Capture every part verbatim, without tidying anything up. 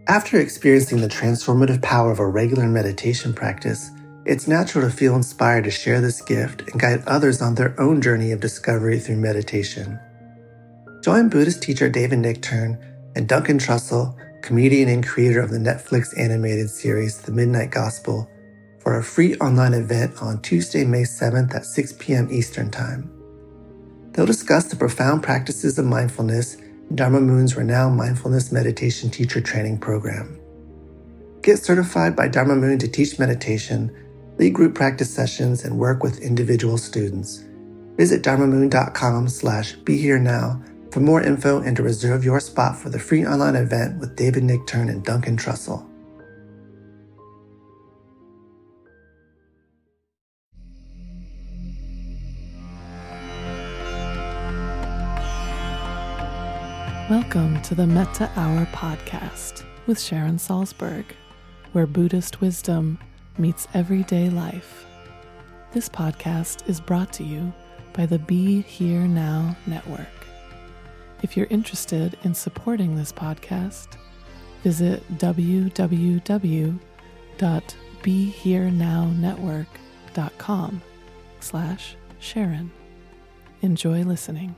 After experiencing the transformative power of a regular meditation practice, it's natural to feel inspired to share this gift and guide others on their own journey of discovery through meditation. Join Buddhist teacher David Nichtern and Duncan Trussell, comedian and creator of the Netflix animated series The Midnight Gospel, for a free online event on Tuesday, May seventh at six p.m. Eastern Time. They'll discuss the profound practices of mindfulness in Dharma Moon's renowned mindfulness meditation teacher training program. Get certified by Dharma Moon to teach meditation, lead group practice sessions, and work with individual students. Visit dharmamoon.com slash be here now for more info and to reserve your spot for the free online event with David Nichtern and Duncan Trussell. Welcome to the Metta Hour podcast with Sharon Salzberg, where Buddhist wisdom meets everyday life. This podcast is brought to you by the Be Here Now Network. If you're interested in supporting this podcast, visit www.beherenownetwork.com slash Sharon. Enjoy listening.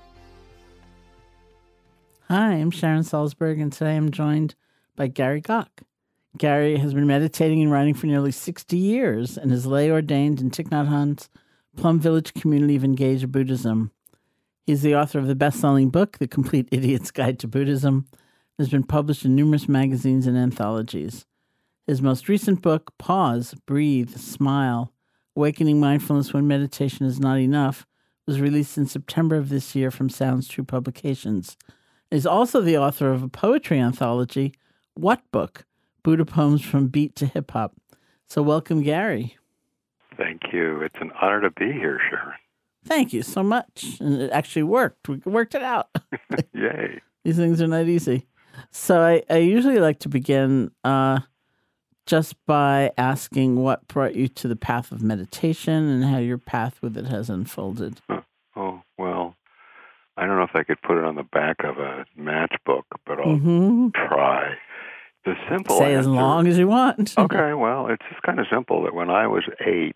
Hi, I'm Sharon Salzberg, and today I'm joined by Gary Gok. Gary has been meditating and writing for nearly sixty years and is lay ordained in Thich Nhat Hanh's Plum Village community of Engaged Buddhism. He's the author of the best-selling book, The Complete Idiot's Guide to Buddhism, and has been published in numerous magazines and anthologies. His most recent book, Pause, Breathe, Smile, Awakening Mindfulness When Meditation is Not Enough, was released in September of this year from Sounds True Publications. He's also the author of a poetry anthology, What Book? Buddha Poems from Beat to Hip Hop. So welcome, Gary. Thank you. It's an honor to be here, Sharon. Thank you so much. And it actually worked. We worked it out. Yay. These things are not easy. So I, I usually like to begin uh, just by asking what brought you to the path of meditation and how your path with it has unfolded. Oh, oh well. I don't know if I could put it on the back of a matchbook, but I'll mm-hmm. try. The simple Say answer, as long as you want. Okay, well, it's just kind of simple that when I was eight,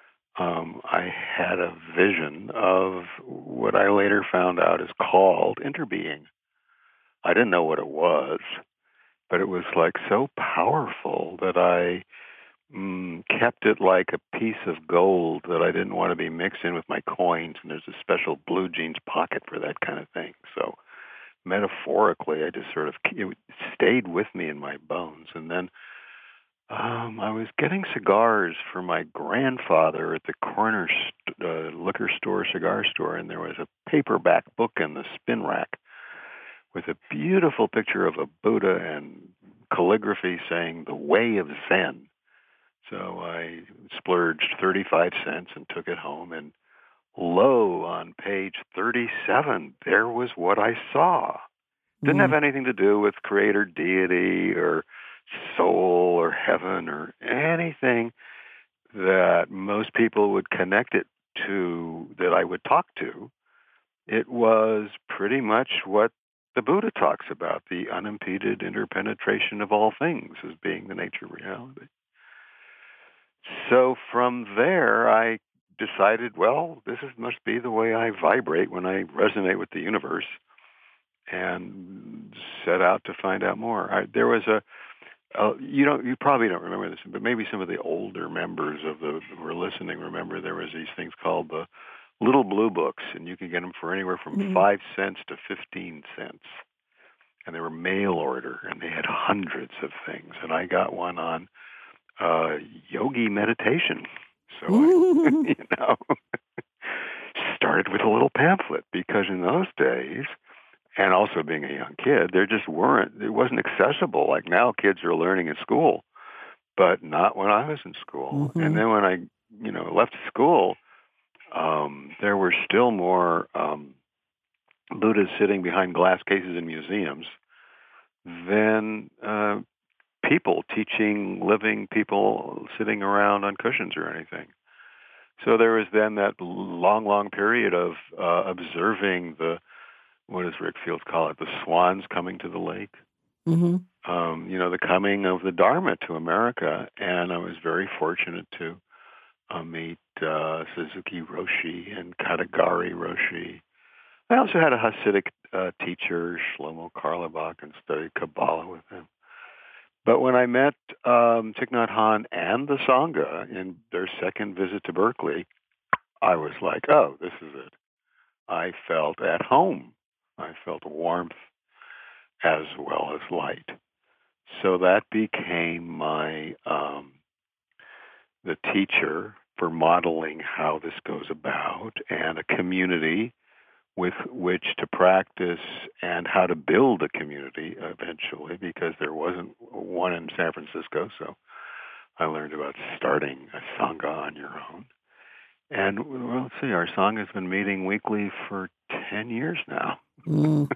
um, I had a vision of what I later found out is called interbeing. I didn't know what it was, but it was like so powerful that I Mm, kept it like a piece of gold that I didn't want to be mixed in with my coins, and there's a special blue jeans pocket for that kind of thing. So metaphorically, I just sort of, it stayed with me in my bones. And then um, I was getting cigars for my grandfather at the corner st- uh, liquor store, cigar store, and there was a paperback book in the spin rack with a beautiful picture of a Buddha and calligraphy saying, "The Way of Zen." So I splurged thirty-five cents and took it home, and lo, on page thirty-seven, there was what I saw. Didn't Mm. have anything to do with creator deity or soul or heaven or anything that most people would connect it to that I would talk to. It was pretty much what the Buddha talks about, the unimpeded interpenetration of all things as being the nature of reality. So from there, I decided, well, this is, must be the way I vibrate when I resonate with the universe, and set out to find out more. I, there was a, a, you don't, you probably don't remember this, but maybe some of the older members of the who are listening remember there was these things called the Little Blue Books, and you could get them for anywhere from mm-hmm. five cents to fifteen cents, and they were mail order, and they had hundreds of things, and I got one on Uh, yogi meditation. So I, you know, started with a little pamphlet, because in those days, and also being a young kid, there just weren't, it wasn't accessible. Like now kids are learning in school, but not when I was in school. Mm-hmm. And then when I, you know, left school, um, there were still more um, Buddhas sitting behind glass cases in museums than uh, people teaching living people sitting around on cushions or anything. So there was then that long, long period of uh, observing the, what does Rick Fields call it, the swans coming to the lake. Mm-hmm. Um, you know, the coming of the Dharma to America, and I was very fortunate to uh, meet uh, Suzuki Roshi and Katagari Roshi. I also had a Hasidic uh, teacher, Shlomo Karlebach, and studied Kabbalah with him. But when I met um, Thich Nhat Hanh and the Sangha in their second visit to Berkeley, I was like, oh, this is it. I felt at home. I felt warmth as well as light. So that became my um, the teacher for modeling how this goes about, and a community with which to practice, and how to build a community eventually, because there wasn't one in San Francisco. So I learned about starting a Sangha on your own. And well, let's see, our Sangha has been meeting weekly for ten years now. Mm.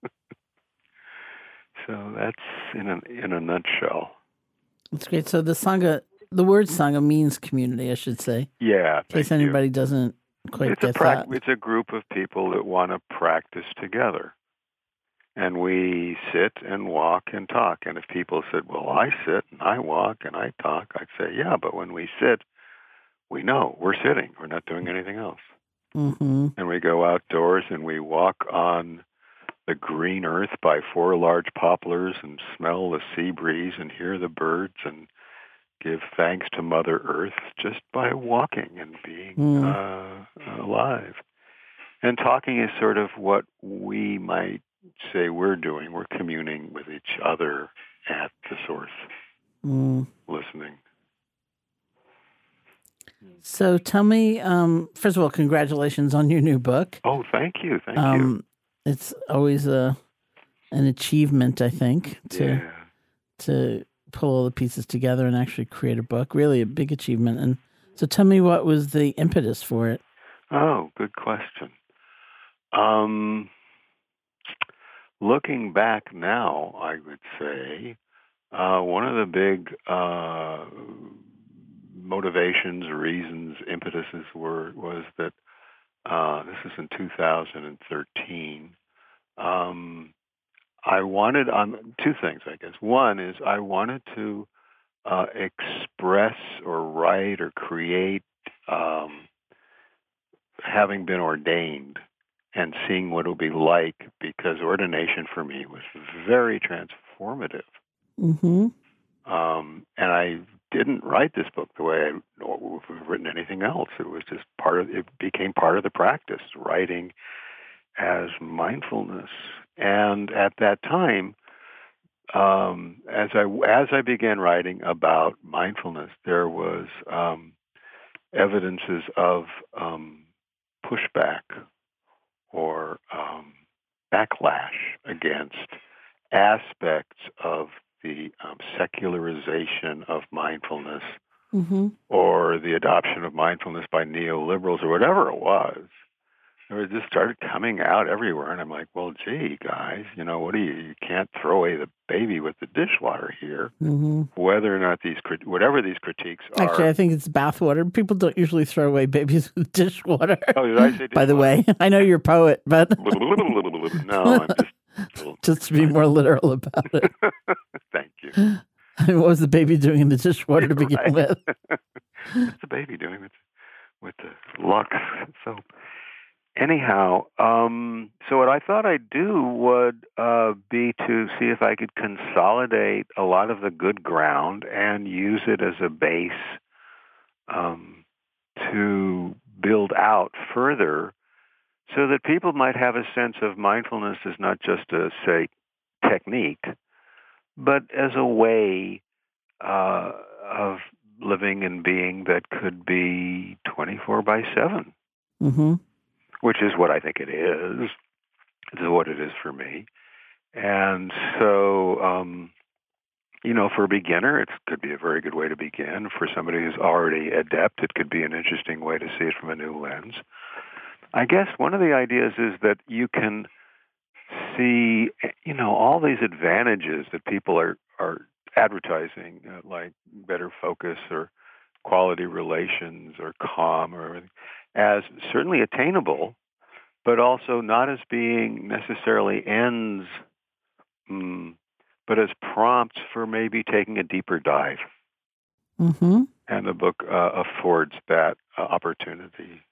So that's in a, in a nutshell. That's great. So the Sangha, the word Sangha means community, I should say. Yeah. In case thank you. anybody doesn't quite It's get a pra- that. It's a group of people that want to practice together. And we sit and walk and talk. And if people said, well, I sit and I walk and I talk, I'd say, yeah, but when we sit, we know we're sitting. We're not doing anything else. Mm-hmm. And we go outdoors and we walk on the green earth by four large poplars and smell the sea breeze and hear the birds and give thanks to Mother Earth just by walking and being Mm. uh, alive. And talking is sort of what we might say we're doing. We're communing with each other at the source, Mm. listening. So tell me, um, first of all, congratulations on your new book. Oh, thank you, thank um, you. It's always a an achievement, I think, to Yeah. to pull all the pieces together and actually create a book. Really a big achievement. And so tell me, what was the impetus for it? Oh, good question. Um, looking back now, I would say uh, one of the big uh, motivations, reasons, impetuses were was that uh, this is in two thousand thirteen. Um, I wanted on two things, I guess. One is I wanted to uh, express or write or create, um, having been ordained and seeing what it would be like, because ordination for me was very transformative. Mm-hmm. Um, and I didn't write this book the way I would have written anything else. It was just part of, it became part of the practice, writing as mindfulness. And at that time, um, as I as I began writing about mindfulness, there was um, evidences of um, pushback or um, backlash against aspects of the um, secularization of mindfulness, Mm-hmm. or the adoption of mindfulness by neoliberals, or whatever it was. It just started coming out everywhere, and I'm like, well, gee, guys, you know, what do you, you can't throw away the baby with the dishwater here. Mm-hmm. Whether or not these, whatever these critiques are. Actually, I think it's bathwater. People don't usually throw away babies with dishwater. Oh, did I say dishwater? By the way, I know you're a poet, but no, I'm just just to be more literal about it. Thank you. I mean, what was the baby doing in the dishwater to begin Right. with? What's the baby doing with with the Lux soap? Anyhow, um, so what I thought I'd do would uh, be to see if I could consolidate a lot of the good ground and use it as a base um, to build out further, so that people might have a sense of mindfulness as not just a, say, technique, but as a way uh, of living and being that could be twenty-four by seven. Mm-hmm. Which is what I think it is. It's what it is for me. And so, um, you know, for a beginner, it could be a very good way to begin. For somebody who's already adept, it could be an interesting way to see it from a new lens. I guess one of the ideas is that you can see, you know, all these advantages that people are, are advertising, uh, like better focus or quality relations or calm or everything, as certainly attainable, but also not as being necessarily ends, mm, but as prompts for maybe taking a deeper dive. Mm-hmm. And the book uh, affords that uh, opportunity.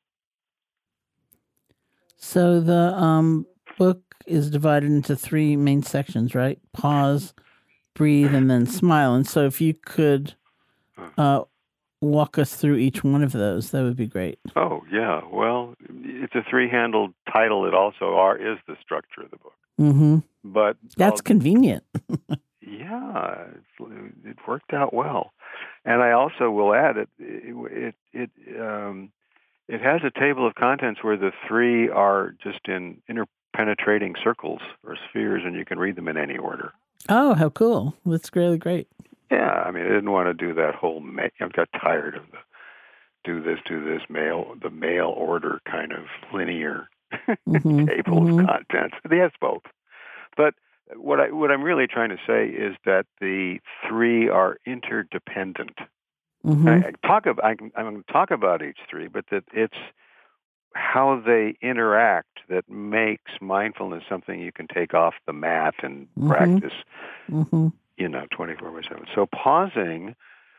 So the um, book is divided into three main sections, right? Pause, breathe, and then smile. And so if you could uh, walk us through each one of those, that would be great. Oh, yeah. Well, it's a three-handled title. It also are, is the structure of the book. Mm-hmm. But That's I'll, convenient. yeah, it's, it worked out well. And I also will add it. It it it, um, it has a table of contents where the three are just in interpenetrating circles or spheres, and you can read them in any order. Oh, how cool! That's really great. Yeah, I mean, I didn't want to do that whole. Ma- I got tired of the do this, do this, mail the mail order kind of linear mm-hmm. table mm-hmm. of contents. They have both, but what I what I'm really trying to say is that the three are interdependent. Mm-hmm. I, I talk about I, I'm going to talk about each three, but that it's how they interact that makes mindfulness something you can take off the mat and mm-hmm. practice. Mm-hmm. You know, twenty-four by seven. So pausing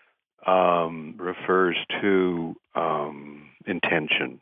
um, refers to um, intention.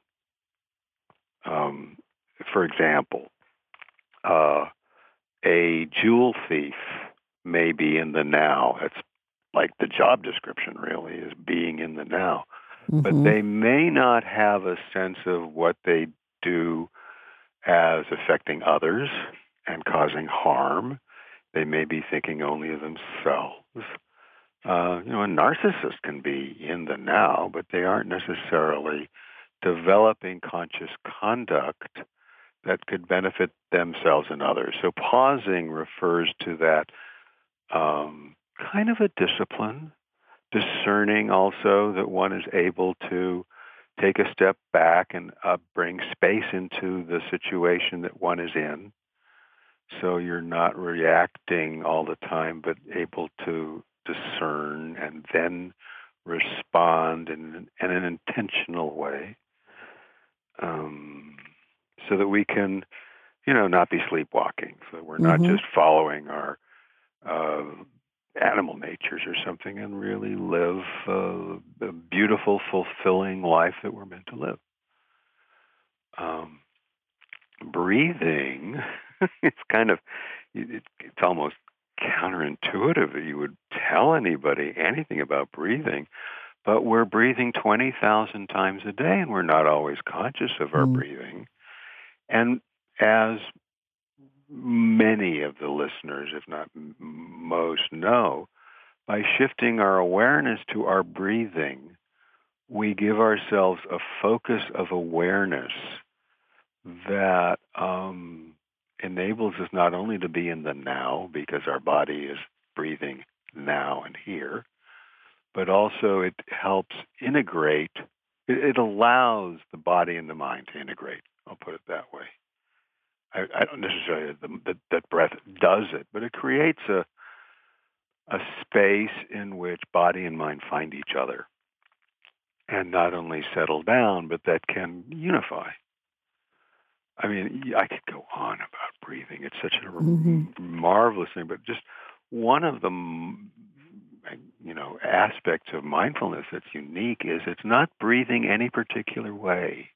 Um, for example, uh, a jewel thief may be in the now. It's like the job description really is being in the now. Mm-hmm. But they may not have a sense of what they do as affecting others and causing harm. They may be thinking only of themselves. Uh, you know, a narcissist can be in the now, but they aren't necessarily developing conscious conduct that could benefit themselves and others. So pausing refers to that um, kind of a discipline, discerning also that one is able to take a step back and uh, bring space into the situation that one is in. So you're not reacting all the time, but able to discern and then respond in, in an intentional way, um, so that we can, you know, not be sleepwalking. So we're not mm-hmm. just following our uh, animal natures or something, and really live uh, a beautiful, fulfilling life that we're meant to live. Um, breathing, it's kind of, it, it's almost counterintuitive that you would tell anybody anything about breathing, but we're breathing twenty thousand times a day, and we're not always conscious of our mm. breathing. And as many of the listeners, if not most, know, by shifting our awareness to our breathing, we give ourselves a focus of awareness that um, enables us not only to be in the now, because our body is breathing now and here, but also it helps integrate, it, it allows the body and the mind to integrate, I'll put it that way. I, I don't necessarily that, that breath does it, but it creates a a space in which body and mind find each other and not only settle down, but that can unify. I mean, I could go on about breathing. It's such a mm-hmm. marvelous thing, but just one of the, you know, aspects of mindfulness that's unique is it's not breathing any particular way.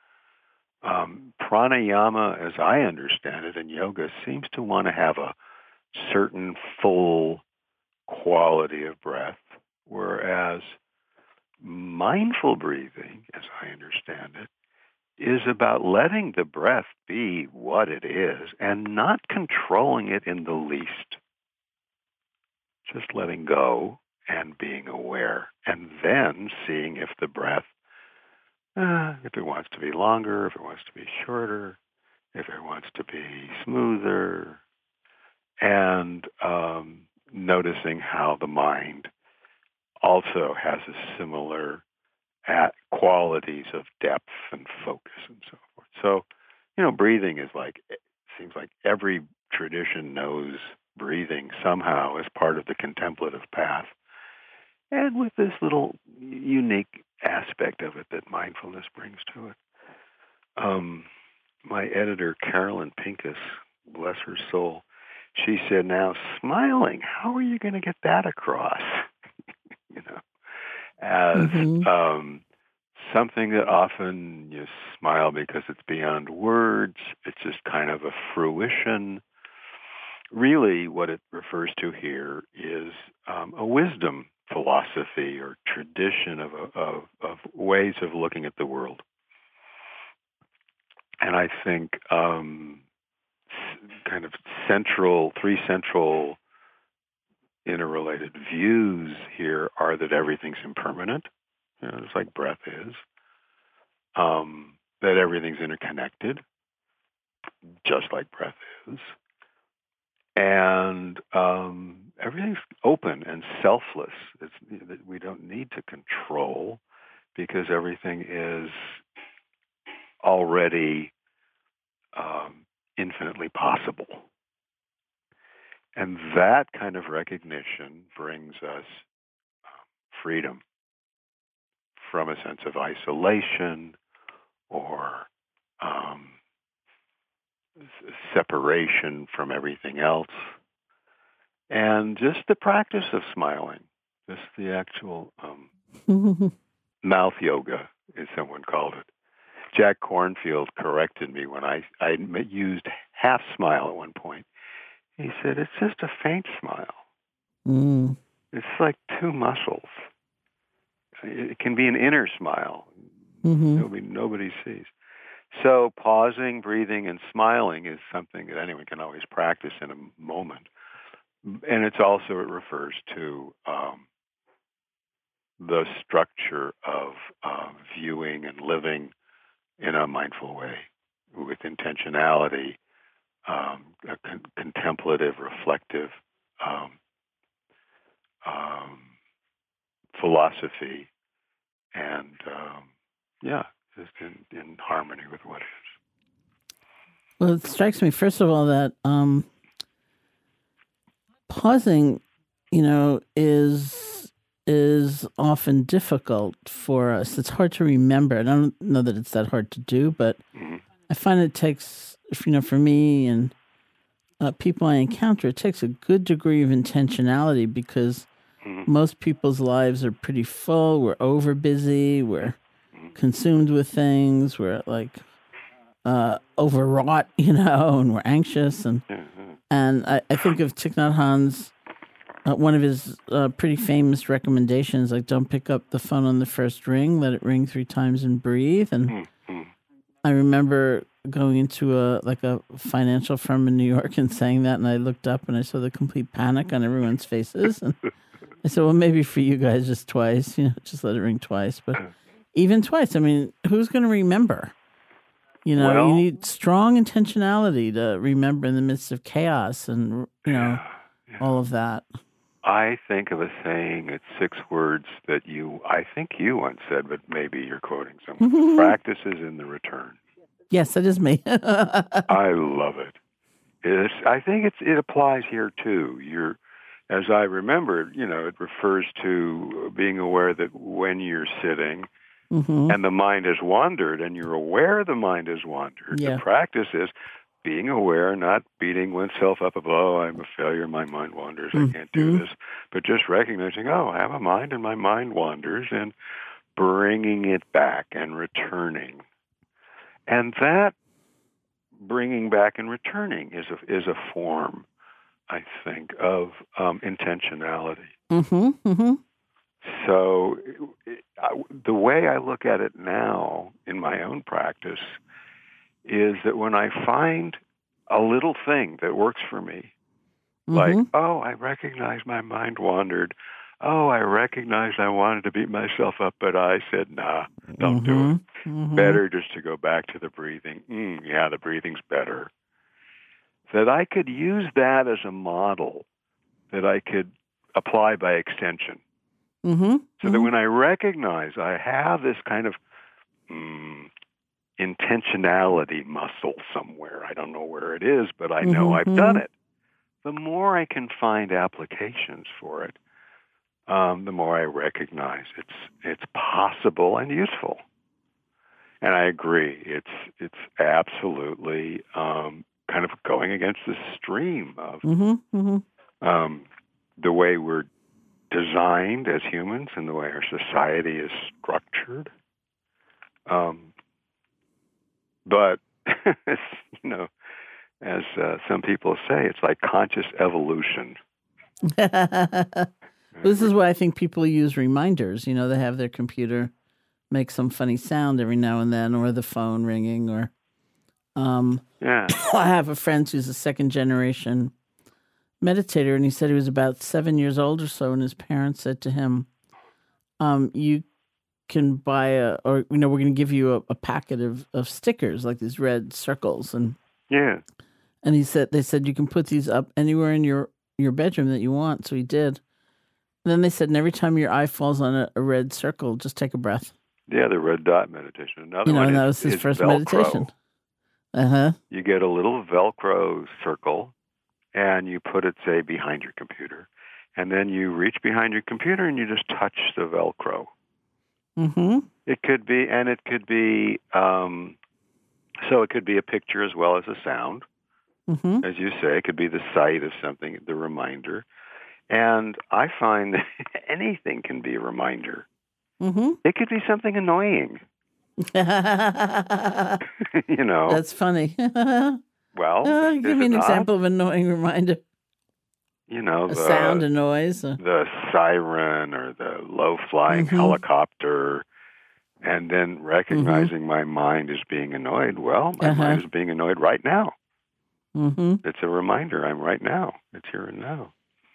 Um, pranayama, as I understand it in yoga, seems to want to have a certain full quality of breath, whereas mindful breathing, as I understand it, is about letting the breath be what it is and not controlling it in the least. Just letting go and being aware, and then seeing if the breath, uh, if it wants to be longer, if it wants to be shorter, if it wants to be smoother, and um, noticing how the mind also has a similar at qualities of depth and focus and so forth. So, you know, breathing is like, it seems like every tradition knows breathing somehow as part of the contemplative path. And with this little unique aspect of it that mindfulness brings to it. Um, my editor, Carolyn Pincus, bless her soul, she said, now, smiling, how are you going to get that across? you know, as Mm-hmm. um, something that often you smile because it's beyond words. It's just kind of a fruition. Really, what it refers to here is um, a wisdom philosophy or tradition of, of, of ways of looking at the world. And I think um, kind of central, three central interrelated views here are that everything's impermanent, you know, it's like breath is, um, that everything's interconnected, just like breath is, and um, everything's open and selfless. It's, that we don't need to control because everything is already um, infinitely possible. And that kind of recognition brings us um, freedom from a sense of isolation or um, separation from everything else. And just the practice of smiling, just the actual um, mouth yoga, as someone called it. Jack Kornfield corrected me when I, I used half smile at one point. He said, it's just a faint smile. Mm. It's like two muscles. It can be an inner smile. Mm-hmm. Nobody, nobody sees. So pausing, breathing, and smiling is something that anyone can always practice in a moment. And it's also, it refers to um, the structure of uh, viewing and living in a mindful way with intentionality, um, a con- contemplative, reflective um, um, philosophy, and um, yeah, just in, in harmony with what is. Well, it strikes me, first of all, that um, pausing, you know, is is often difficult for us. It's hard to remember. I don't know that it's that hard to do, but Mm-hmm. I find it takes, you know, for me and uh, people I encounter, it takes a good degree of intentionality because Mm-hmm. most people's lives are pretty full. We're over busy. We're Mm-hmm. consumed with things. We're like uh, overwrought, you know, and we're anxious. And Mm-hmm. and I, I think of Thich Nhat Hanh's, uh, one of his uh, pretty famous recommendations, like don't pick up the phone on the first ring, let it ring three times and breathe. And Mm-hmm. I remember going into a like a financial firm in New York and saying that, and I looked up and I saw the complete panic on everyone's faces. And I said, well, maybe for you guys just twice, you know, just let it ring twice. But even twice, I mean, who's going to remember? You know, Well, you need strong intentionality to remember in the midst of chaos and, you know, yeah, yeah. all of that. I think of a saying, it's six words that you, I think you once said, but maybe you're quoting someone. Practice is in the return. Yes, that is me. I love it. It's, I think it's, it applies here too. You're, as I remember, you know, it refers to being aware that when you're sitting Mm-hmm. and the mind has wandered and you're aware the mind has wandered, Yeah. the practice is being aware, not beating oneself up about, oh, I'm a failure, my mind wanders, I can't do Mhm. this, but just recognizing, oh, I have a mind and my mind wanders, and bringing it back and returning. And that bringing back and returning is a, is a form, I think, of um, intentionality. Mm-hmm. Mm-hmm. So it, I, the way I look at it now in my own practice is that when I find a little thing that works for me, like, Mm-hmm. oh, I recognize my mind wandered. Oh, I recognized I wanted to beat myself up, but I said, nah, don't do it. Mm-hmm. Better just to go back to the breathing. Mm, yeah, the breathing's better. That I could use that as a model that I could apply by extension. Mm-hmm. So that when I recognize I have this kind of mm, intentionality muscle somewhere, I don't know where it is, but I know Mm-hmm. I've done it. The more I can find applications for it, um, the more I recognize it's it's possible and useful. And I agree, it's it's absolutely um, kind of going against the stream of Mm-hmm. Mm-hmm. um, the way we're designed as humans and the way our society is structured. Um, but, you know, as uh, some people say, it's like conscious evolution. This is why I think people use reminders. You know, they have their computer make some funny sound every now and then, or the phone ringing, or um, yeah. I have a friend who's a second generation meditator, and he said he was about seven years old or so, and his parents said to him, um, "You can buy a, or you know, we're going to give you a, a packet of, of stickers, like these red circles," and yeah, and he said they said you can put these up anywhere in your your bedroom that you want. So he did. And then they said, and every time your eye falls on a, a red circle, just take a breath. Yeah, the red dot meditation. Another you know, one and that is, was his is first Velcro. meditation. Uh huh. You get a little Velcro circle, and you put it, say, behind your computer, and then you reach behind your computer and you just touch the Velcro. Mm-hmm. It could be, and it could be, um, so it could be a picture as well as a sound. Mm-hmm. As you say, it could be the sight of something, the reminder. And I find that anything can be a reminder. Mm-hmm. It could be something annoying. You know. That's funny. Well, uh, is give me it an not? example of an annoying reminder. You know, A the sound, a noise. Or... the siren or the low-flying Mm-hmm. helicopter, and then recognizing Mm-hmm. my mind is being annoyed. Well, my Uh-huh. mind is being annoyed right now. Mm-hmm. It's a reminder. I'm right now. It's here and now.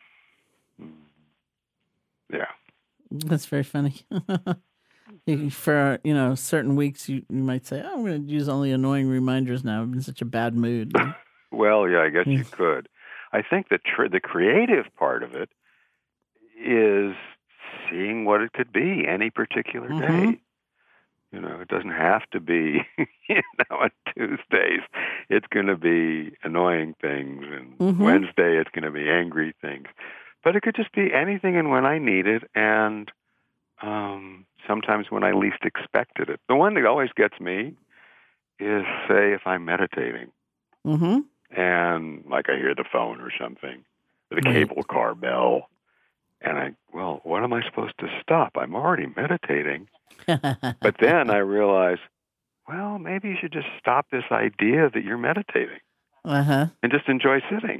Yeah. That's very funny. You- For, you know, certain weeks, you, you might say, oh, I'm going to use only annoying reminders now. I'm in such a bad mood. Well, yeah, I guess you Mm. could. I think the tr- the creative part of it is seeing what it could be any particular Mhm. day. You know, it doesn't have to be, you know, on Tuesdays it's going to be annoying things, and Mhm. Wednesday it's going to be angry things. But it could just be anything and when I need it, and um, sometimes when I least expected it. The one that always gets me is, say, if I'm meditating, Mm-hmm. and like I hear the phone or something, or the Right. cable car bell, and I, well, what am I supposed to stop? I'm already meditating. But then I realize, well, maybe you should just stop this idea that you're meditating uh-huh. and just enjoy sitting.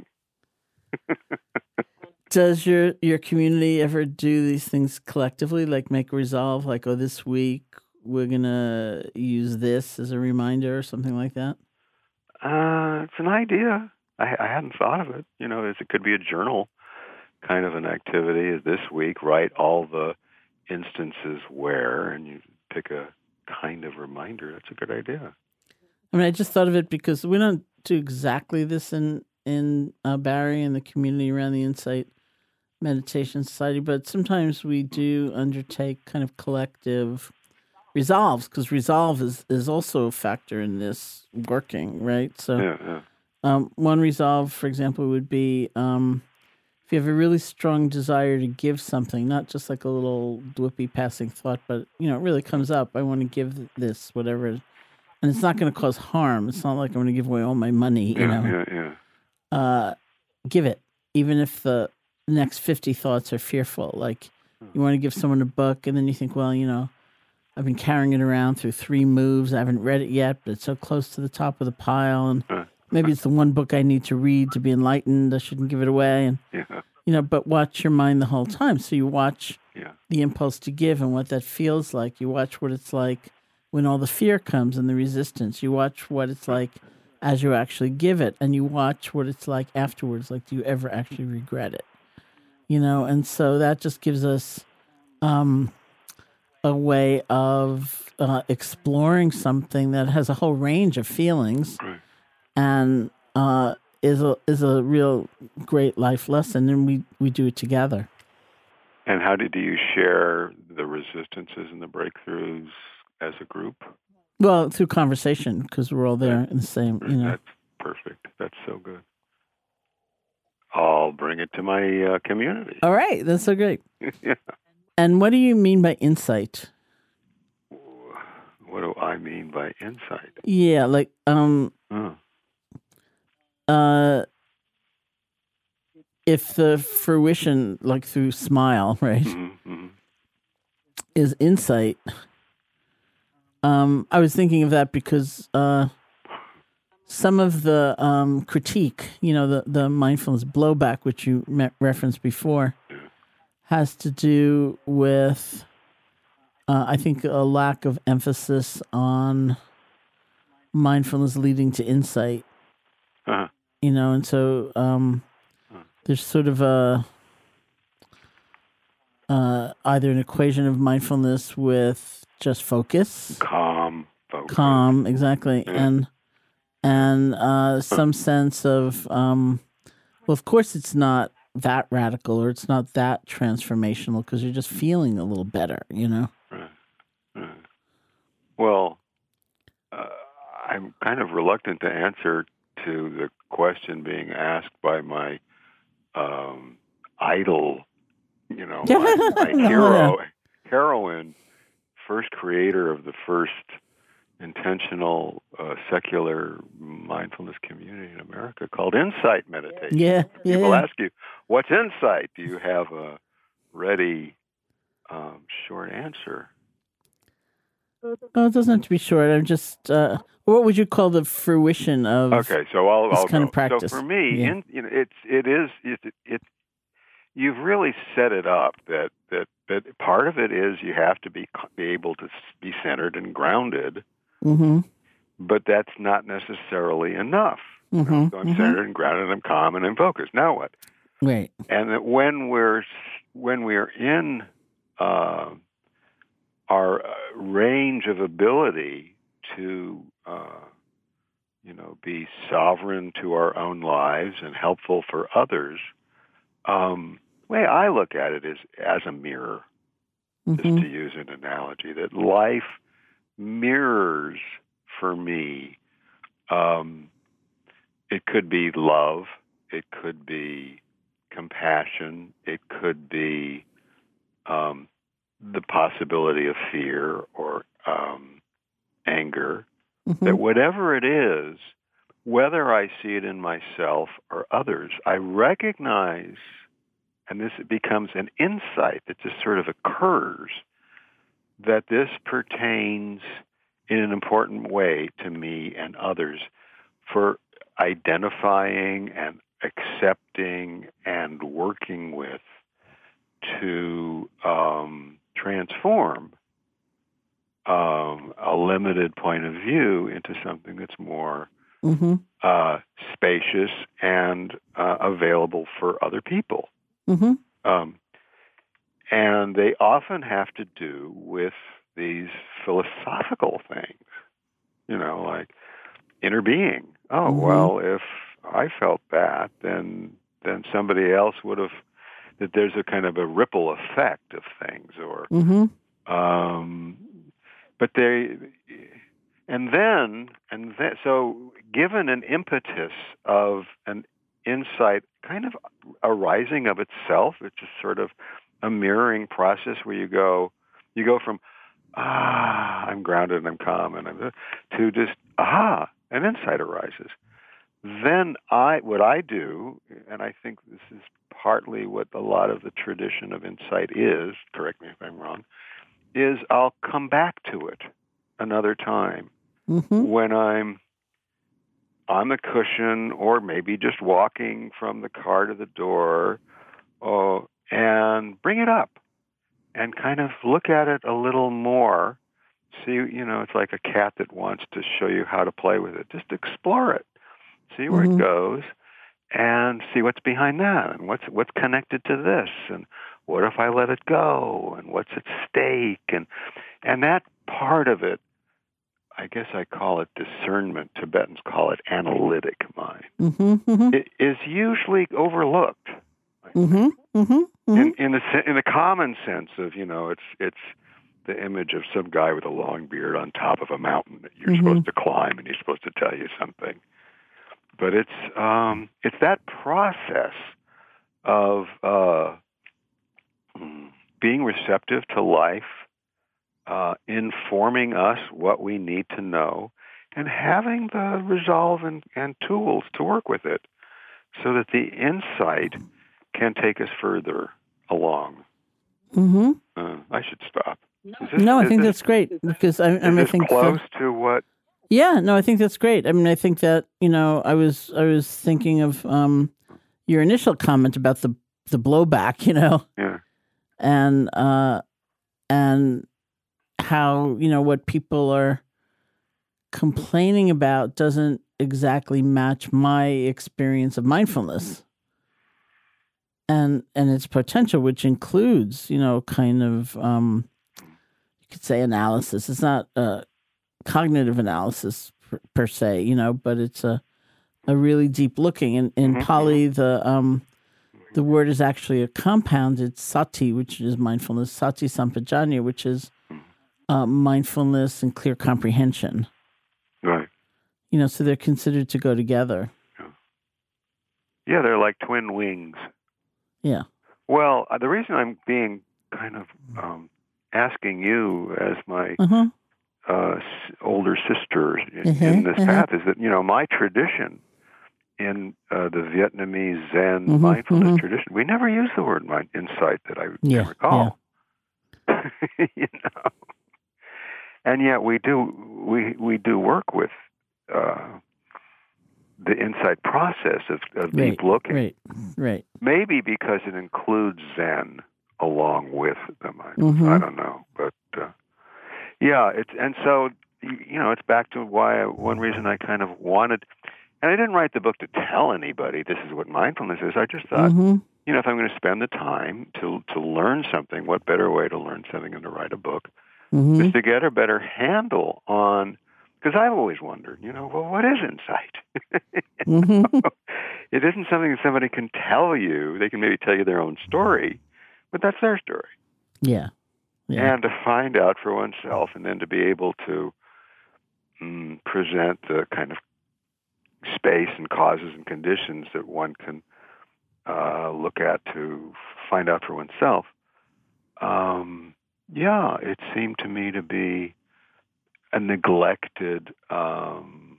Does your, your community ever do these things collectively, like make a resolve, like, oh, this week we're going to use this as a reminder or something like that? Uh, it's an idea. I, I hadn't thought of it. You know, it could be a journal kind of an activity. This week, write all the instances where, and you pick a kind of reminder. That's a good idea. I mean, I just thought of it because we don't do exactly this in, in uh, Barre and the community around the Insight Meditation Society, but sometimes we do undertake kind of collective resolves, because resolve is, is also a factor in this working, right? So Yeah, yeah. um, one resolve, for example, would be um, if you have a really strong desire to give something, not just like a little dwippy passing thought, but, you know, it really comes up, I want to give this, whatever, and it's not going to cause harm. It's not like I'm going to give away all my money, you Yeah, know. yeah, yeah. Uh, give it, even if the next fifty thoughts are fearful. Like, you want to give someone a book, and then you think, well, you know, I've been carrying it around through three moves. I haven't read it yet, but it's so close to the top of the pile, and Uh, maybe it's the one book I need to read to be enlightened. I shouldn't give it away. And, yeah, you know, but watch your mind the whole time. So you watch yeah. the impulse to give and what that feels like. You watch what it's like when all the fear comes and the resistance. You watch what it's like as you actually give it, and you watch what it's like afterwards. Like, do you ever actually regret it? You know, and so that just gives us um, a way of uh, exploring something that has a whole range of feelings, Right. and uh, is a is a real great life lesson. And we, we do it together. And how do, do you share the resistances and the breakthroughs as a group? Well, through conversation, because we're all there in the same, you know. That's perfect. That's so good. I'll bring it to my uh, community. All right, that's so great. Yeah. And what do you mean by insight? What do I mean by insight? Yeah, like um, Oh. uh, if the fruition, like through smile, right, Mm-hmm, mm-hmm. is insight. Um, I was thinking of that because uh, some of the um, critique, you know, the, the mindfulness blowback, which you me- referenced before, has to do with, uh, I think, a lack of emphasis on mindfulness leading to insight. Uh-huh. You know, and so um, there's sort of a uh, either an equation of mindfulness with just focus, Calm, focus. calm, exactly, Yeah. and and uh, some sense of um, well, of course, it's not that radical or it's not that transformational because you're just feeling a little better, you know. Right. Right. Well, uh, I'm kind of reluctant to answer to the question being asked by my um, idol, you know, my, my No, hero, heroine, first creator of the first intentional uh, secular mindfulness community in America called Insight Meditation. Yeah, When people yeah. ask you, what's insight? Do you have a ready, um, short answer? Oh, it doesn't have to be short. I'm just. Uh, what would you call the fruition of? Okay, so I'll, this I'll kind go. of practice? So for me, Yeah. in, you know, it's it is it, it you've really set it up that that that part of it is you have to be be able to be centered and grounded, Mm-hmm. but that's not necessarily enough. Mm-hmm. You know, so I'm Mm-hmm. centered and grounded, and I'm calm and I'm focused. Now what? Right. And that when we're when we're in uh, our uh, range of ability to uh, you know be sovereign to our own lives and helpful for others, um, the way I look at it is as a mirror. Mm-hmm. Just to use an analogy, that life mirrors for me. Um, it could be love. It could be compassion. It could be um, the possibility of fear or um, anger. Mm-hmm. That whatever it is, whether I see it in myself or others, I recognize, and this becomes an insight that just sort of occurs, that this pertains in an important way to me and others for identifying and accepting and working with to um, transform um, a limited point of view into something that's more Mm-hmm. uh, spacious and uh, available for other people. Mm-hmm. Um, and they often have to do with these philosophical things, you know, like inner being. Oh, Mm-hmm. well, if I felt that, then then somebody else would have, that there's a kind of a ripple effect of things, or, Mm-hmm. um, but they, and then, and then, so given an impetus of an insight kind of arising of itself, it's just sort of a mirroring process where you go, you go from, ah, I'm grounded and I'm calm, and I'm, to just, aha, an insight arises. Then I, what I do, and I think this is partly what a lot of the tradition of insight is, correct me if I'm wrong, is I'll come back to it another time Mm-hmm. when I'm on the cushion or maybe just walking from the car to the door, oh, and bring it up and kind of look at it a little more. See, you know, it's like a cat that wants to show you how to play with it. Just explore it. See where Mm-hmm. it goes and see what's behind that and what's what's connected to this and what if I let it go and what's at stake, and and that part of it, I guess I call it discernment. Tibetans call it analytic mind. Mm-hmm. Mm-hmm. It is usually overlooked. Mm-hmm. Mm-hmm. In in the in the common sense of, you know, it's it's the image of some guy with a long beard on top of a mountain that you're Mm-hmm. supposed to climb and he's supposed to tell you something. But it's um, it's that process of uh, being receptive to life, uh, informing us what we need to know, and having the resolve and, and tools to work with it so that the insight can take us further along. Mm-hmm. Uh, I should stop. This, no, I think this, that's great because I, I, is I this think close that, to what? Yeah, no, I think that's great. I mean, I think that, you know, I was I was thinking of um, your initial comment about the the blowback, you know, yeah, and uh, and how, you know, what people are complaining about doesn't exactly match my experience of mindfulness and and its potential, which includes, you know, kind of um, you could say analysis. It's not uh, cognitive analysis per, per se, you know, but it's a a really deep looking. In in mm-hmm. Pali, the um, the word is actually a compound. It's sati, which is mindfulness, sati sampajanya, which is uh, mindfulness and clear comprehension. Right. You know, so they're considered to go together. Yeah, yeah they're like twin wings. Yeah. Well, uh, the reason I'm being kind of um, asking you as my Uh-huh. uh, s- older sister in, Uh-huh, in this uh-huh. path is that, you know, my tradition in uh, the Vietnamese Zen Mhm, mindfulness mhm. tradition, we never use the word mind, insight that I Yeah, can recall. You know, and yet we do we we do work with uh, the insight process of, of Right, deep looking. right, right. Maybe because it includes Zen along with the mindfulness. Mhm. I don't know, but uh, yeah, it's and so you know it's back to why I, one reason I kind of wanted, and I didn't write the book to tell anybody this is what mindfulness is. I just thought, Mhm. you know, if I'm going to spend the time to to learn something, what better way to learn something than to write a book? Mhm. Is to get a better handle on, because I've always wondered, you know, well, what is insight? Mhm. It isn't something that somebody can tell you. They can maybe tell you their own story, but that's their story. Yeah. Yeah. And to find out for oneself and then to be able to mm, present the kind of space and causes and conditions that one can uh, look at to find out for oneself. Um, yeah, it seemed to me to be a neglected, um,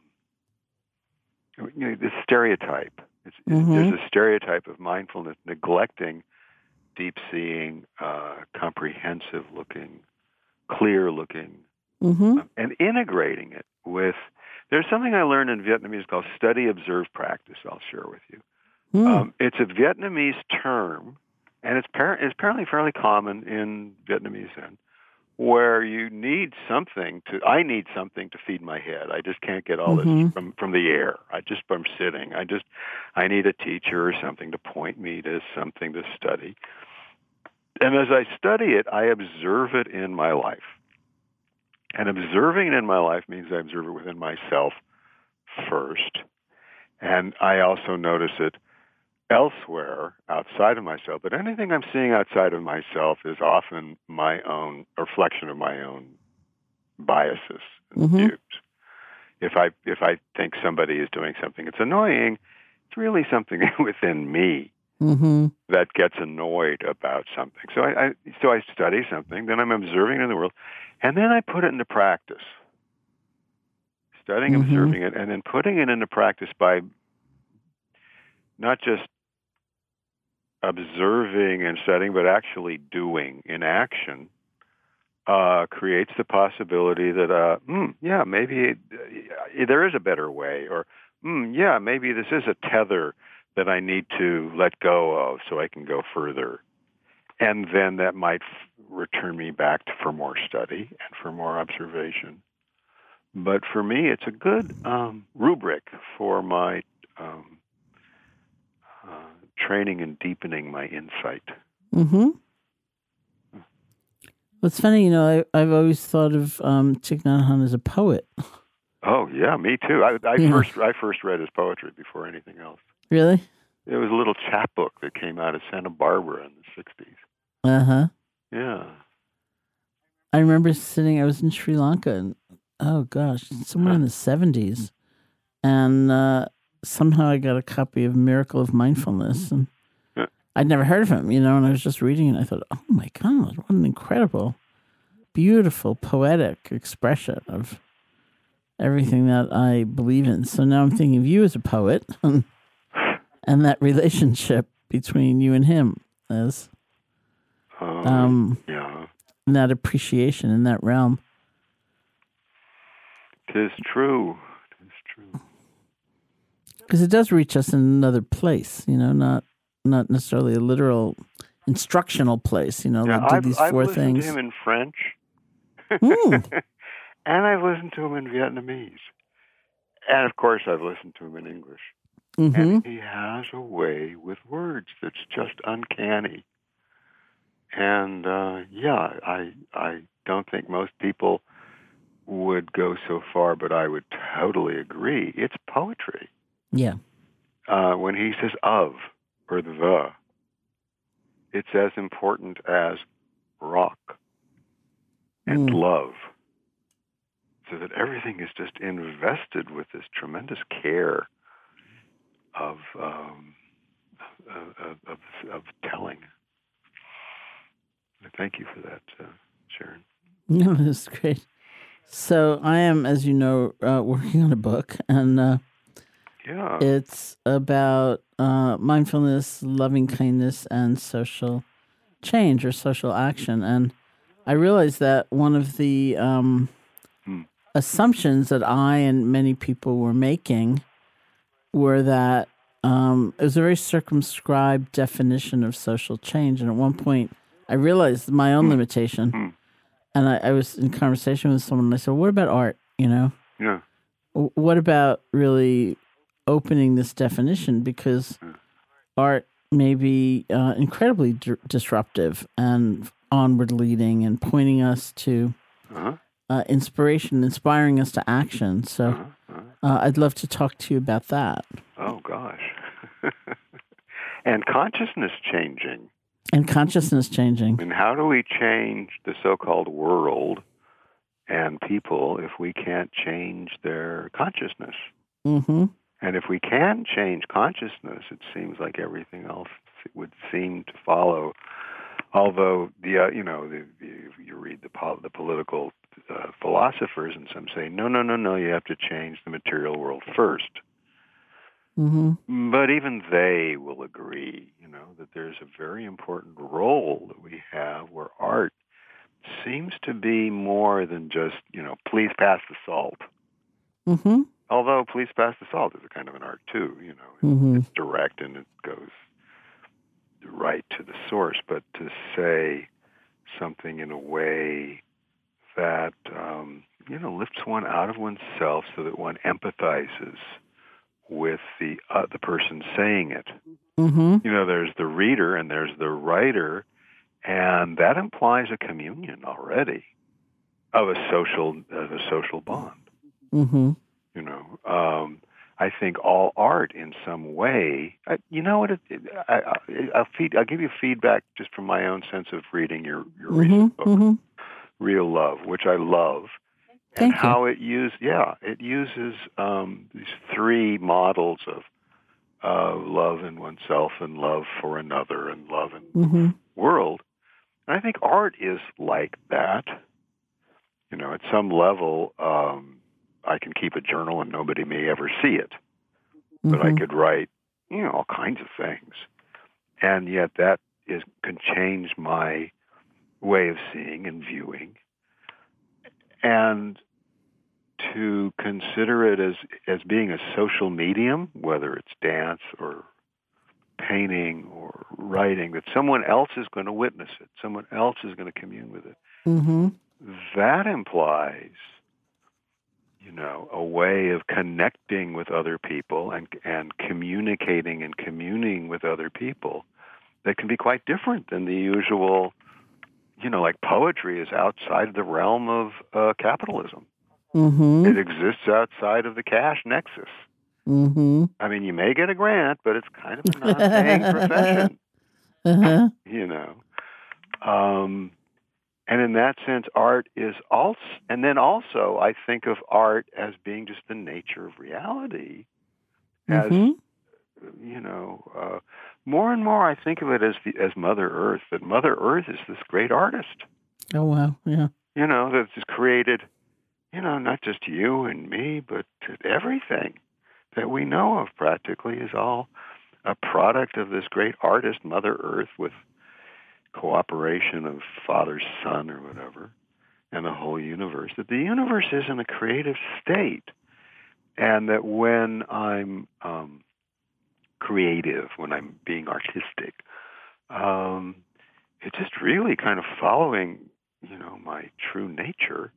you know, the stereotype. It's, Mhm. There's a stereotype of mindfulness neglecting deep-seeing, uh, comprehensive-looking, clear-looking, Mhm. um, and integrating it with. There's something I learned in Vietnamese called study, observe, practice. I'll share with you. Mm. Um, it's a Vietnamese term, and it's, par- it's apparently fairly common in Vietnamese Zen, where you need something to, I need something to feed my head. I just can't get all Mhm. this from, from the air. I just, from sitting, I just, I need a teacher or something to point me to something to study. And as I study it, I observe it in my life. And observing it in my life means I observe it within myself first. And I also notice it elsewhere outside of myself. But anything I'm seeing outside of myself is often my own reflection of my own biases and Mhm. views. If I if I think somebody is doing something that's annoying, it's really something within me Mhm. that gets annoyed about something. So I, I so I study something, then I'm observing it in the world, and then I put it into practice. Studying, Mhm. observing it, and then putting it into practice by not just observing and studying, but actually doing in action, uh, creates the possibility that, uh, mm, yeah, maybe it, uh, there is a better way, or, mm, yeah, maybe this is a tether that I need to let go of so I can go further. And then that might f- return me back to, for more study and for more observation. But for me, it's a good um, rubric for my um, uh, training and deepening my insight. Mm-hmm. What's funny, you know, I, I've always thought of um, Thich Nhat Hanh as a poet. Oh yeah, me too. I, I Yeah. first I first read his poetry before anything else. Really? It was a little chapbook that came out of Santa Barbara in the sixties. Uh huh. Yeah. I remember sitting. I was in Sri Lanka, and oh gosh, somewhere in the seventies, and uh, somehow I got a copy of Miracle of Mindfulness, and Yeah. I'd never heard of him, you know. And I was just reading it, and I thought, oh my God, what an incredible, beautiful, poetic expression of everything that I believe in. So now I'm thinking of you as a poet and, and that relationship between you and him as Um, um, yeah. that appreciation in that realm. Tis true. Tis true. Because it does reach us in another place, you know, not not necessarily a literal instructional place, you know, Yeah, like do I've, these I've four listened things. to him in French. Mm. And I've listened to him in Vietnamese. And, of course, I've listened to him in English. Mm-hmm. And he has a way with words that's just uncanny. And, uh, yeah, I I don't think most people would go so far, but I would totally agree. It's poetry. Yeah. Uh, when he says of or the, it's as important as rock and Mm. love. So that everything is just invested with this tremendous care of um, of, of, of telling. Thank you for that, uh, Sharon. No, that's great. So I am, as you know, uh, working on a book, and uh, Yeah. it's about uh, mindfulness, loving kindness, and social change or social action. And I realized that one of the um, Hmm. assumptions that I and many people were making were that um, it was a very circumscribed definition of social change. And at one point, I realized my own Hmm. limitation. Hmm. And I, I was in conversation with someone, and I said, what about art, you know? Yeah. W- What about really opening this definition? Because Hmm. art may be uh, incredibly d- disruptive and onward leading and pointing us to Uh-huh. uh, inspiration, inspiring us to action. So Uh-huh. Uh-huh. uh, I'd love to talk to you about that. Oh, gosh. And consciousness changing. And consciousness I changing. mean, how do we change the so-called world and people if we can't change their consciousness? Mm-hmm. And if we can change consciousness, it seems like everything else would seem to follow. Although the uh, you know the, the, you read the pol- the political uh, philosophers, and some say no, no, no, no, you have to change the material world first. Mm-hmm. But even they will agree, you know, that there's a very important role that we have where art seems to be more than just, you know, please pass the salt. Mm-hmm. Although please pass the salt is a kind of an art too, you know, Mm-hmm. it's direct and it goes right to the source. But to say something in a way that, um, you know, lifts one out of oneself so that one empathizes with the uh, the person saying it. Mm-hmm. You know, there's the reader and there's the writer, and that implies a communion already of a social of a social bond. Mm-hmm. You know, um, I think all art in some way. I, you know what? It, it, I, I, I'll, feed, I'll give you feedback just from my own sense of reading your your Mm-hmm. recent book, Mm-hmm. Real Love, which I love. Thank And how it use yeah it uses um, these three models of uh, love in oneself and love for another and love in the Mm-hmm. world. And I think art is like that. You know, at some level, um, I can keep a journal and nobody may ever see it, but I Mm-hmm. could write, you know, all kinds of things, and yet that is can change my way of seeing and viewing. And to consider it as, as being a social medium, whether it's dance or painting or writing, that someone else is going to witness it, someone else is going to commune with it. Mm-hmm. That implies, you know, a way of connecting with other people and and communicating and communing with other people that can be quite different than the usual, you know, like poetry is outside the realm of uh, capitalism. Mm-hmm. It exists outside of the cash nexus. Mm-hmm. I mean, you may get a grant, but it's kind of a non-paying profession, Uh-huh. you know. Um, and in that sense, art is also, and then also I think of art as being just the nature of reality. As, Mm-hmm. you know, uh, more and more I think of it as the, as Mother Earth, that Mother Earth is this great artist, Oh, wow. Yeah. you know, that's just created, you know, not just you and me, but everything that we know of practically is all a product of this great artist, Mother Earth, with cooperation of Father, Son, or whatever, and the whole universe. That the universe is in a creative state, and that when I'm um, creative, when I'm being artistic, um, it's just really kind of following, you know, my true nature,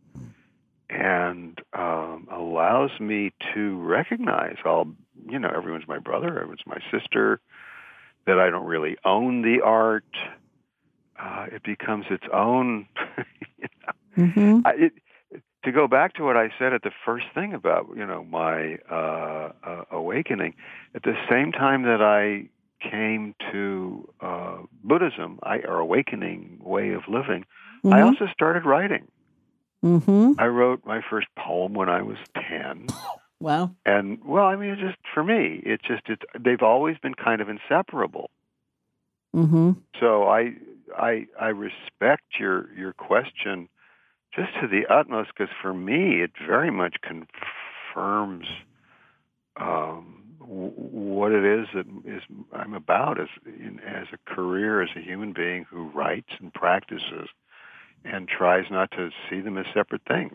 and um, allows me to recognize all, you know, everyone's my brother, everyone's my sister, that I don't really own the art. Uh, it becomes its own, you know. Mm-hmm. I, it, to go back to what I said at the first thing about, you know, my uh, uh, awakening, at the same time that I came to uh, Buddhism, I, or awakening way of living, Mm-hmm. I also started writing. Mm-hmm. I wrote my first poem when I was ten. Wow. And, well, I mean, it's just, for me, it's just, it's, they've always been kind of inseparable. Mm-hmm. So I, I, I respect your, your question just to the utmost, because for me, it very much confirms um, w- what it is that is I'm about as, in, as a career, as a human being who writes and practices and tries not to see them as separate things.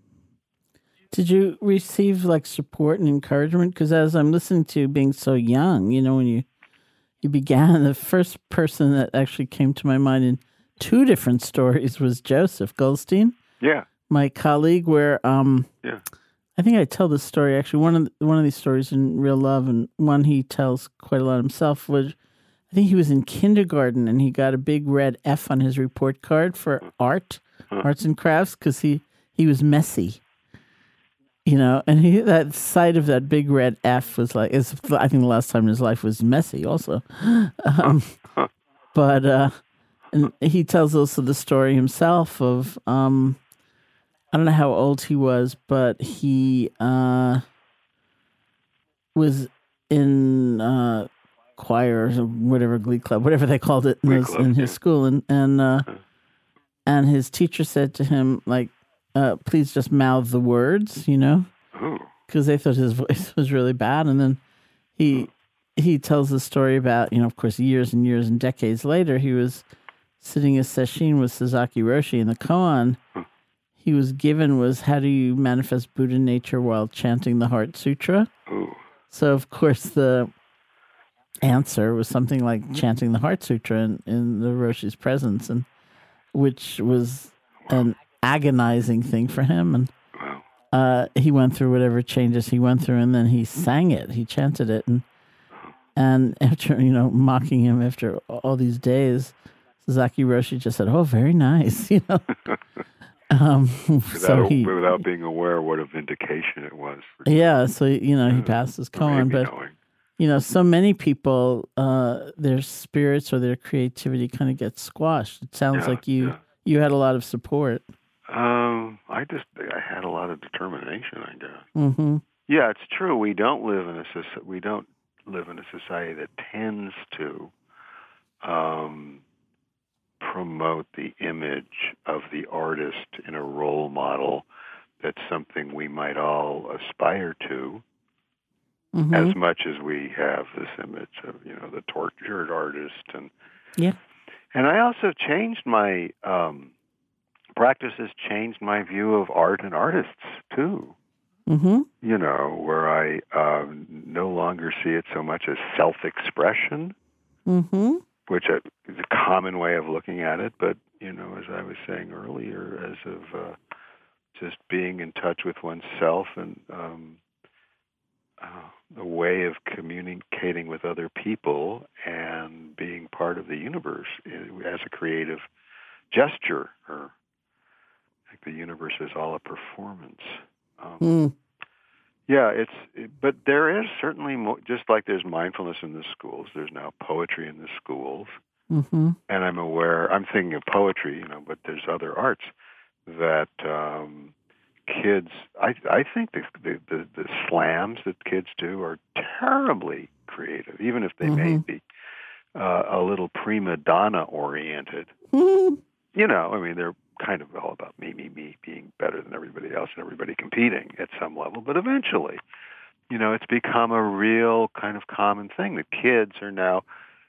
Did you receive like support and encouragement? Because as I'm listening to you being so young, you know, when you you began, the first person that actually came to my mind in two different stories was Joseph Goldstein. Yeah. My colleague, where um, Yeah. I think I tell this story actually. One of the, one of these stories in Real Love, and one he tells quite a lot himself. Was I think he was in kindergarten and he got a big red F on his report card for art, Huh. arts and crafts, because he he was messy. You know, and he, that sight of that big red F was like, is, I think the last time in his life was messy also. Um, but, uh, and he tells also the story himself of, um, I don't know how old he was, but he uh, was in uh, choir or whatever, glee club, whatever they called it in, Glee those, club, in his yeah. school. And, and, uh, Huh. and his teacher said to him, like, Uh, please just mouth the words, you know, Ooh. because they thought his voice was really bad. And then he he tells the story about, you know, of course, years and years and decades later, he was sitting in sesshin with Sasaki Roshi, and the koan he was given was, how do you manifest Buddha nature while chanting the Heart Sutra? Ooh. So, of course, the answer was something like chanting the Heart Sutra in, in the Roshi's presence, and which was an agonizing thing for him. And Wow. uh, he went through whatever changes he went through, and then he sang it. He chanted it, and and after, you know, mocking him after all these days, Sasaki Roshi just said, "Oh, very nice," you know. um, Without, so he, without being aware what a vindication it was. yeah. So you know, he Yeah. passed his Or koan, maybe but knowing. you know, so many people, uh, their spirits or their creativity kind of gets squashed. It sounds Yeah, like you yeah. you had a lot of support. Um, I just I had a lot of determination, I guess. Mm-hmm. Yeah, it's true. We don't live in a soci- we don't live in a society that tends to um, promote the image of the artist in a role model. That's something we might all aspire to, Mm-hmm. as much as we have this image of, you know, the tortured artist. And Yeah. and I also changed my um, practices, changed my view of art and artists too. Mm-hmm. You know, where I um, no longer see it so much as self-expression, Mm-hmm. which is a common way of looking at it, but, you know, as I was saying earlier, as of uh, just being in touch with oneself and um, uh, a way of communicating with other people and being part of the universe as a creative gesture, or like the universe is all a performance. Um, Mm. Yeah, it's it, but there is certainly more, just like there's mindfulness in the schools, there's now poetry in the schools, Mm-hmm. and I'm aware. I'm thinking of poetry, you know, but there's other arts that um, kids. I I think the, the the the slams that kids do are terribly creative, even if they may Mhm. be uh, a little prima donna oriented. Mm-hmm. You know, I mean, they're kind of all about me, me, me, being better than everybody else and everybody competing at some level. But eventually, you know, it's become a real kind of common thing that kids are now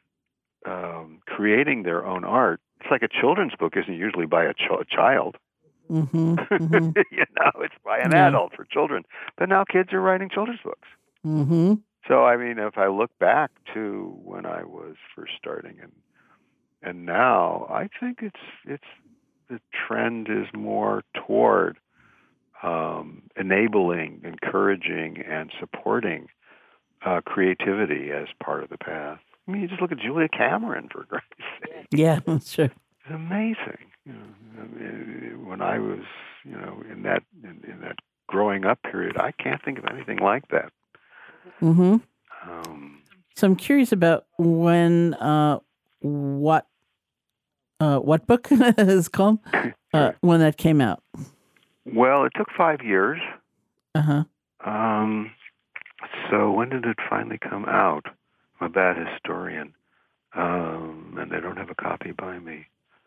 um, creating their own art. It's like a children's book isn't usually by a, ch- a child. Mm-hmm, mm-hmm. You know, it's by an Yeah. adult for children. But now kids are writing children's books. Mm-hmm. So, I mean, if I look back to when I was first starting and and now, I think it's it's the trend is more toward um, enabling, encouraging, and supporting uh, creativity as part of the path. I mean, you just look at Julia Cameron, for Christ's sake. Yeah, that's true. It's amazing. You know, I mean, when I was, you know, in that in, in that growing up period, I can't think of anything like that. Mm-hmm. Um, So I'm curious about when, uh, what, uh, what book is called, uh, when that came out. well, it took five years. Uh-huh. Um, so when did it finally come out? I'm a bad historian, um, and I don't have a copy by me.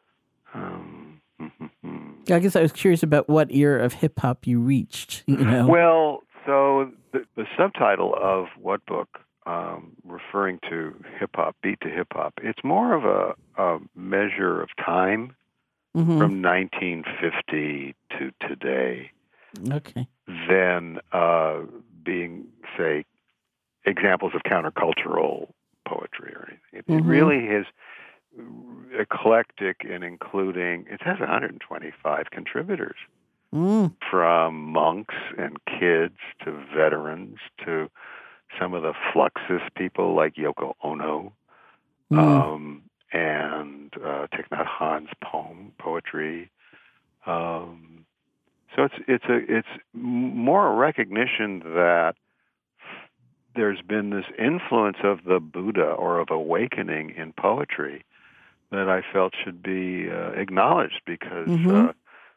Um, I guess I was curious about what era of hip hop you reached. You know. Well, so the, the subtitle of what book, um, referring to hip hop, beat to hip hop, it's more of a, a measure of time Mm-hmm. from nineteen fifty to today Okay. than uh, being, say, examples of countercultural poetry or anything. It, Mm-hmm. it really is eclectic in including, it has one hundred twenty-five contributors, Mm. from monks and kids to veterans to some of the Fluxus people like Yoko Ono, Mm. um, and uh, Thich Nhat Hanh's poem poetry. Um, so it's it's a it's more a recognition that there's been this influence of the Buddha or of awakening in poetry that I felt should be uh, acknowledged because Mm-hmm. uh,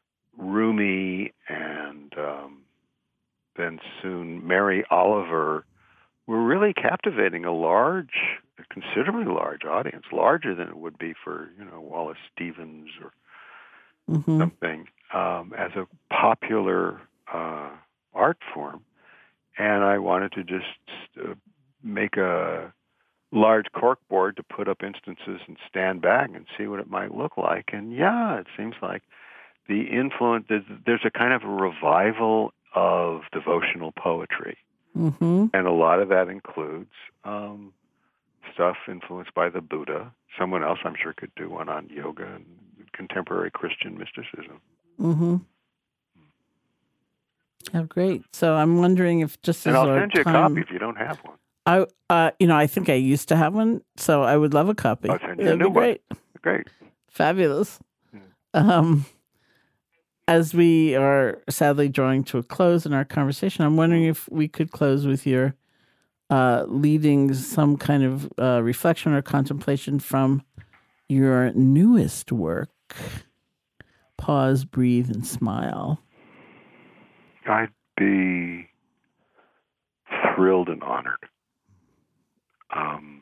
Rumi and um, then soon Mary Oliver were really captivating a large, a considerably large audience, larger than it would be for, you know, Wallace Stevens or Mm-hmm. something, um, as a popular uh, art form. And I wanted to just uh, make a large corkboard to put up instances and stand back and see what it might look like. And yeah, it seems like the influence, there's, there's a kind of a revival of devotional poetry. Mm-hmm. And a lot of that includes um, stuff influenced by the Buddha. Someone else, I'm sure, could do one on yoga and contemporary Christian mysticism. Mm-hmm. Oh, great. So I'm wondering if just And as I'll our send you a time, copy if you don't have one. I, uh, you know, I think I used to have one, so I would love a copy. I'll send you a That'd new be great. one. Great. Fabulous. Hmm. Um, as we are sadly drawing to a close in our conversation, I'm wondering if we could close with your uh, leading some kind of uh, reflection or contemplation from your newest work, Pause, Breathe, and Smile. I'd be thrilled and honored. Um,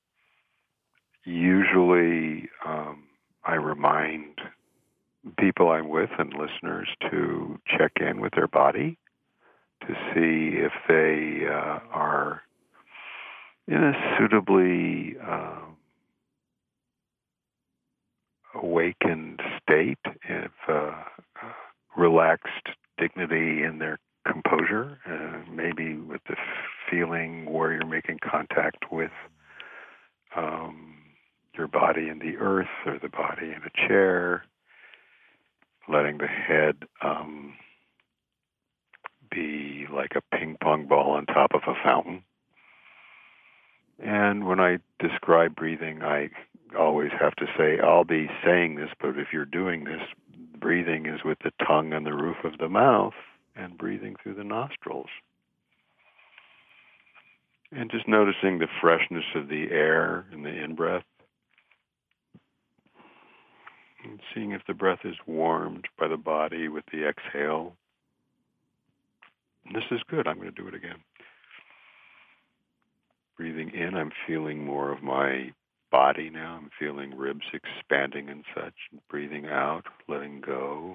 usually, um, I remind people I'm with and listeners to check in with their body to see if they uh, are in a suitably uh, awakened state, if uh, relaxed dignity in their composure, uh, maybe with the feeling where you're making contact with um, your body in the earth or the body in a chair, letting the head um, be like a ping pong ball on top of a fountain. And when I describe breathing, I always have to say, I'll be saying this, but if you're doing this, breathing is with the tongue on the roof of the mouth and breathing through the nostrils. And just noticing the freshness of the air in the in-breath. And seeing if the breath is warmed by the body with the exhale. And this is good. I'm going to do it again. Breathing in, I'm feeling more of my body now. I'm feeling ribs expanding and such. Breathing out, letting go.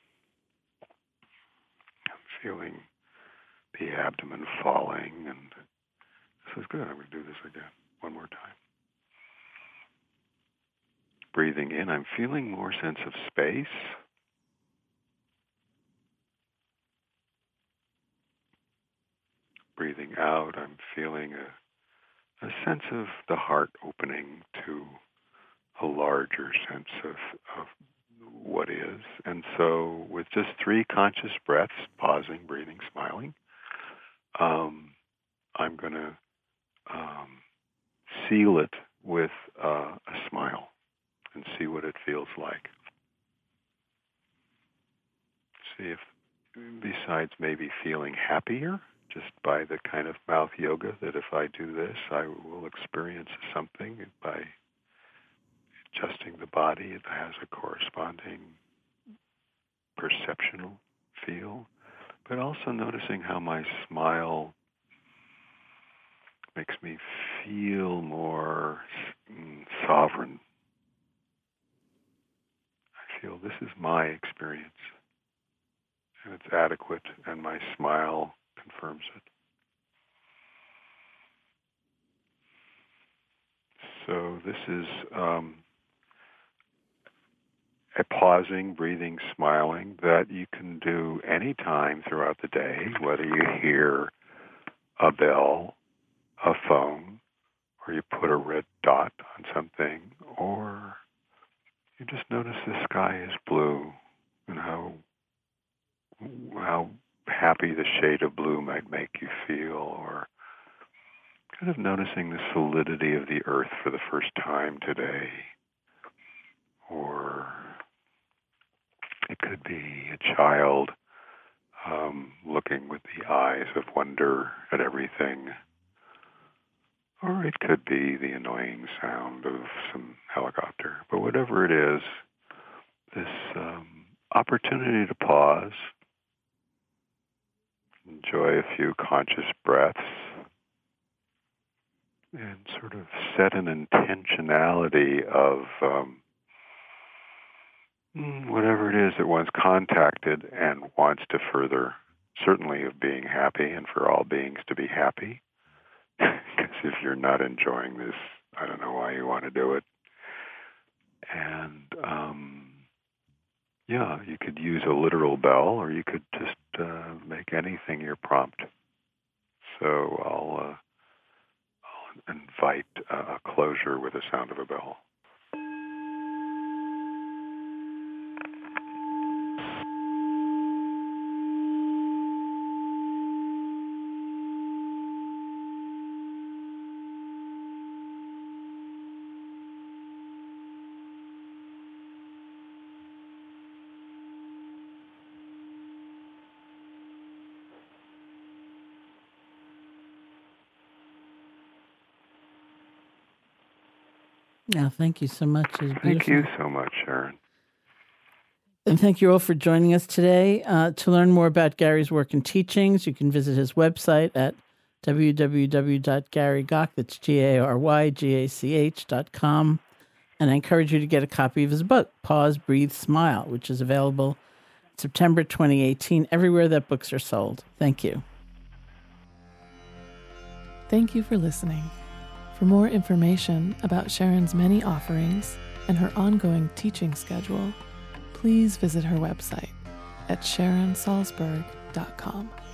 I'm feeling the abdomen falling, and this is good. I'm going to do this again one more time. Breathing in, I'm feeling more sense of space. Breathing out, I'm feeling a, a sense of the heart opening to a larger sense of, of what is. And so with just three conscious breaths, pausing, breathing, smiling, um, I'm going to um, seal it with uh, a smile and see what it feels like. See if, besides maybe feeling happier, just by the kind of mouth yoga, that if I do this, I will experience something. By adjusting the body, it has a corresponding perceptual feel. But also noticing how my smile makes me feel more mm, sovereign. I feel this is my experience, and it's adequate, and my smile confirms it. So this is um, a pausing, breathing, smiling that you can do any time throughout the day, whether you hear a bell, a phone, or you put a red dot on something, or you just notice the sky is blue and how how happy the shade of blue might make you feel, or kind of noticing the solidity of the earth for the first time today. Or it could be a child um, looking with the eyes of wonder at everything. Or it could be the annoying sound of some helicopter. But whatever it is, this um, opportunity to pause, enjoy a few conscious breaths, and sort of set an intentionality of um, whatever it is that one's contacted and wants to further, certainly of being happy and for all beings to be happy. Because if you're not enjoying this, I don't know why you want to do it. And um, yeah, you could use a literal bell, or you could just uh, make anything your prompt. So I'll, uh, I'll invite a closure with the sound of a bell. Yeah, thank you so much. It was beautiful. Thank you so much, Sharon. And thank you all for joining us today. Uh, to learn more about Gary's work and teachings, you can visit his website at w w w dot gary gach, that's G A R Y G A C H dot com. And I encourage you to get a copy of his book, Pause, Breathe, Smile, which is available September twenty eighteen, everywhere that books are sold. Thank you. Thank you for listening. For more information about Sharon's many offerings and her ongoing teaching schedule, please visit her website at sharon salzberg dot com.